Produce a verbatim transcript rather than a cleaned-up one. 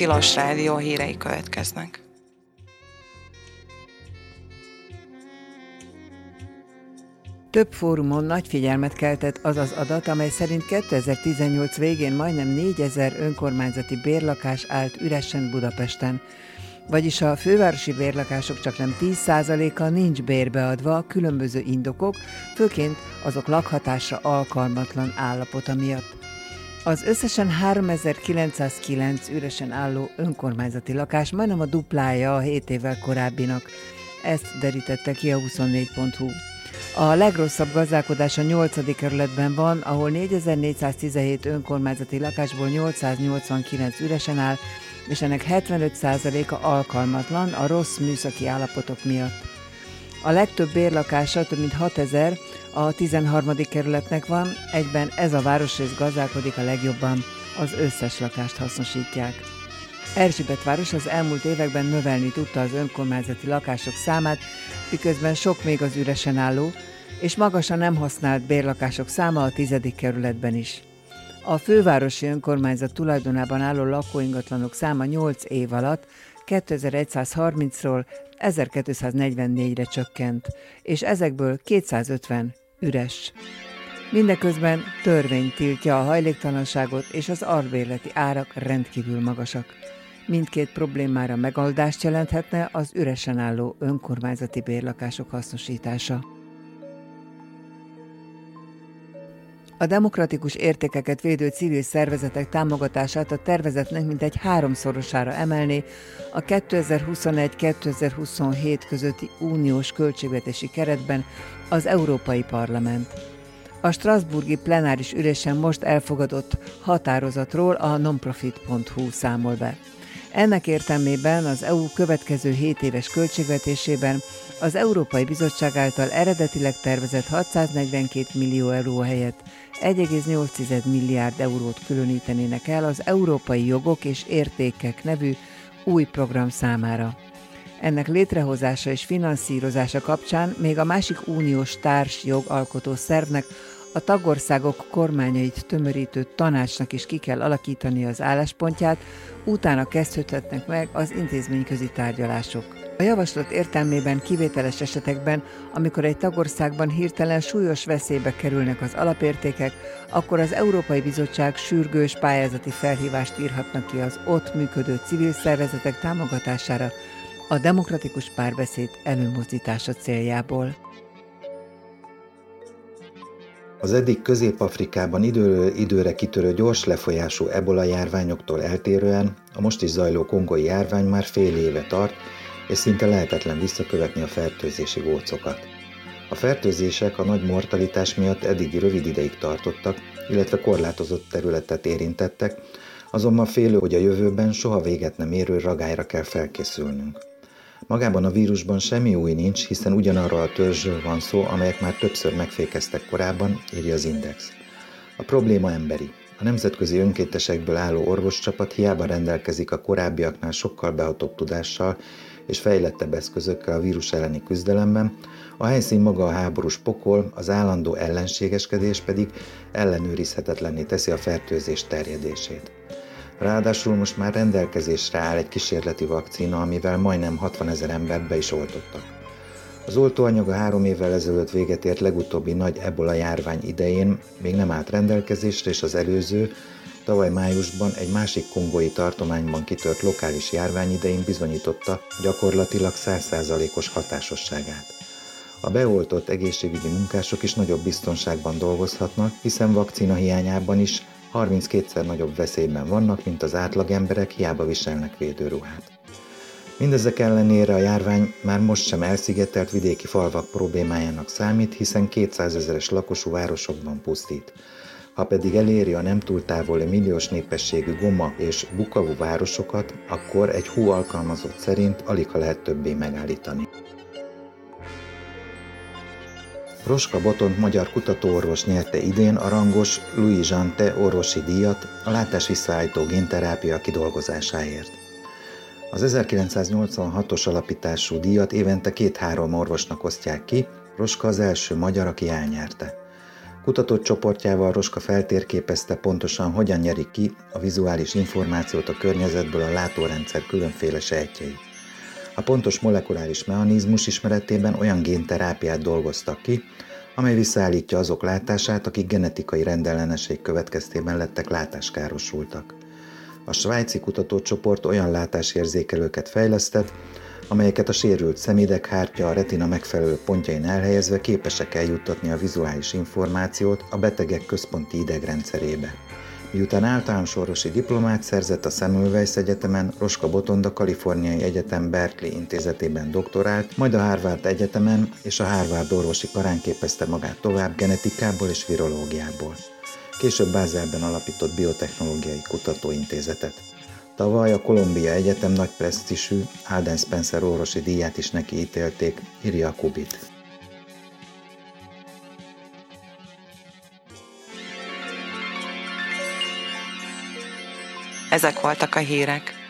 Tilos Rádió hírei következnek. Több fórumon nagy figyelmet keltett az az adat, amely szerint kétezer-tizennyolc végén majdnem négyezer önkormányzati bérlakás állt üresen Budapesten. Vagyis a fővárosi bérlakások csaknem tíz százaléka nincs bérbeadva különböző indokok, főként azok lakhatásra alkalmatlan állapota miatt. Az összesen háromezer-kilencszázkilenc üresen álló önkormányzati lakás majdnem a duplája a hét évvel korábbinak. Ezt derítette ki a huszonnégy pont hu. A legrosszabb gazdálkodás a nyolcadik kerületben van, ahol négyezer-négyszáztizenhét önkormányzati lakásból nyolcszáznyolcvankilenc üresen áll, és ennek hetvenöt százaléka alkalmatlan a rossz műszaki állapotok miatt. A legtöbb bérlakása, több mint hatezer, a tizenharmadik kerületnek van, egyben ez a városrész gazdálkodik a legjobban, az összes lakást hasznosítják. Erzsébetváros az elmúlt években növelni tudta az önkormányzati lakások számát, miközben sok még az üresen álló, és magas a nem használt bérlakások száma a tizedik kerületben is. A fővárosi önkormányzat tulajdonában álló lakóingatlanok száma nyolc év alatt kétezer-százharmincról ezerkétszáznegyvennégyre csökkent, és ezekből kétszázötven üres. Mindeközben törvény tiltja a hajléktalanságot, és az albérleti árak rendkívül magasak. Mindkét problémára megoldást jelenthetne az üresen álló önkormányzati bérlakások hasznosítása. A demokratikus értékeket védő civil szervezetek támogatását a tervezetnek mintegy háromszorosára emelné a kétezer-huszonegy-kétezer-huszonhét közötti uniós költségvetési keretben az Európai Parlament. A strasbourgi plenáris ülésen most elfogadott határozatról a nonprofit pont hu számol be. Ennek értelmében az é u következő hét éves költségvetésében az Európai Bizottság által eredetileg tervezett hatszáznegyvenkét millió euró helyett egy egész nyolc milliárd eurót különítenének el az Európai Jogok és Értékek nevű új program számára. Ennek létrehozása és finanszírozása kapcsán még a másik uniós társ jogalkotó szervnek, a tagországok kormányait tömörítő tanácsnak is ki kell alakítani az álláspontját, utána kezdődhetnek meg az intézményközi tárgyalások. A javaslat értelmében kivételes esetekben, amikor egy tagországban hirtelen súlyos veszélybe kerülnek az alapértékek, akkor az Európai Bizottság sürgős pályázati felhívást írhatnak ki az ott működő civil szervezetek támogatására, a demokratikus párbeszéd előmozdítása céljából. Az eddig Közép-Afrikában időről időre kitörő gyors lefolyású ebola járványoktól eltérően a most is zajló kongói járvány már fél éve tart, és szinte lehetetlen visszakövetni a fertőzési gócokat. A fertőzések a nagy mortalitás miatt eddig rövid ideig tartottak, illetve korlátozott területet érintettek, azonban félő, hogy a jövőben soha véget nem érő ragályra kell felkészülnünk. Magában a vírusban semmi új nincs, hiszen ugyanarról a törzsről van szó, amelyek már többször megfékeztek korábban, írja az Index. A probléma emberi. A nemzetközi önkéntesekből álló orvoscsapat hiába rendelkezik a korábbiaknál sokkal behatóbb tudással és fejlettebb eszközökkel a vírus elleni küzdelemben, a helyszín maga a háborús pokol, az állandó ellenségeskedés pedig ellenőrizhetetlenné teszi a fertőzés terjedését. Ráadásul most már rendelkezésre áll egy kísérleti vakcína, amivel majdnem hatvanezer embert be is oltottak. Az oltóanyag a három évvel ezelőtt véget ért legutóbbi nagy ebola járvány idején még nem állt rendelkezésre, és az előző, tavaly májusban egy másik kongói tartományban kitört lokális járvány idején bizonyította gyakorlatilag száz százalékos hatásosságát. A beoltott egészségügyi munkások is nagyobb biztonságban dolgozhatnak, hiszen vakcina hiányában is harminckétszer nagyobb veszélyben vannak, mint az átlagemberek, hiába viselnek védőruhát. Mindezek ellenére a járvány már most sem elszigetelt vidéki falvak problémájának számít, hiszen kétszázezeres lakosú városokban pusztít. Ha pedig eléri a nem túl távoli milliós népességű Goma és Bukavu városokat, akkor egy hú alkalmazott szerint aligha lehet többé megállítani. Roska Botont magyar kutatóorvos nyerte idén a rangos Louis Jeantet orvosi díjat a látás visszaállító génterápia kidolgozásáért. Az ezerkilencszáznyolcvanhatos alapítású díjat évente két-három orvosnak osztják ki, Roska az első magyar, aki elnyerte. Kutatott csoportjával Roska feltérképezte pontosan, hogyan nyerik ki a vizuális információt a környezetből a látórendszer különféle sejtjei. A pontos molekuláris mechanizmus ismeretében olyan génterápiát dolgoztak ki, amely visszaállítja azok látását, akik genetikai rendellenesség következtében lettek látáskárosultak. A svájci kutatócsoport olyan látásérzékelőket fejlesztett, amelyeket a sérült szemüveghártya a retina megfelelő pontjain elhelyezve képesek eljuttatni a vizuális információt a betegek központi idegrendszerébe. Miután általános orvosi diplomát szerzett a Semmelweis Egyetemen, Roska Botond a Kaliforniai Egyetem Berkeley intézetében doktorált, majd a Harvard Egyetemen és a Harvard orvosi karán képezte magát tovább genetikából és virológiából. Később Bázelben alapított biotechnológiai kutatóintézetet. Tavaly a Columbia Egyetem nagy presztízsű Alden Spencer orvosi díját is neki ítélték, írja a Kubit. Ezek voltak a hírek.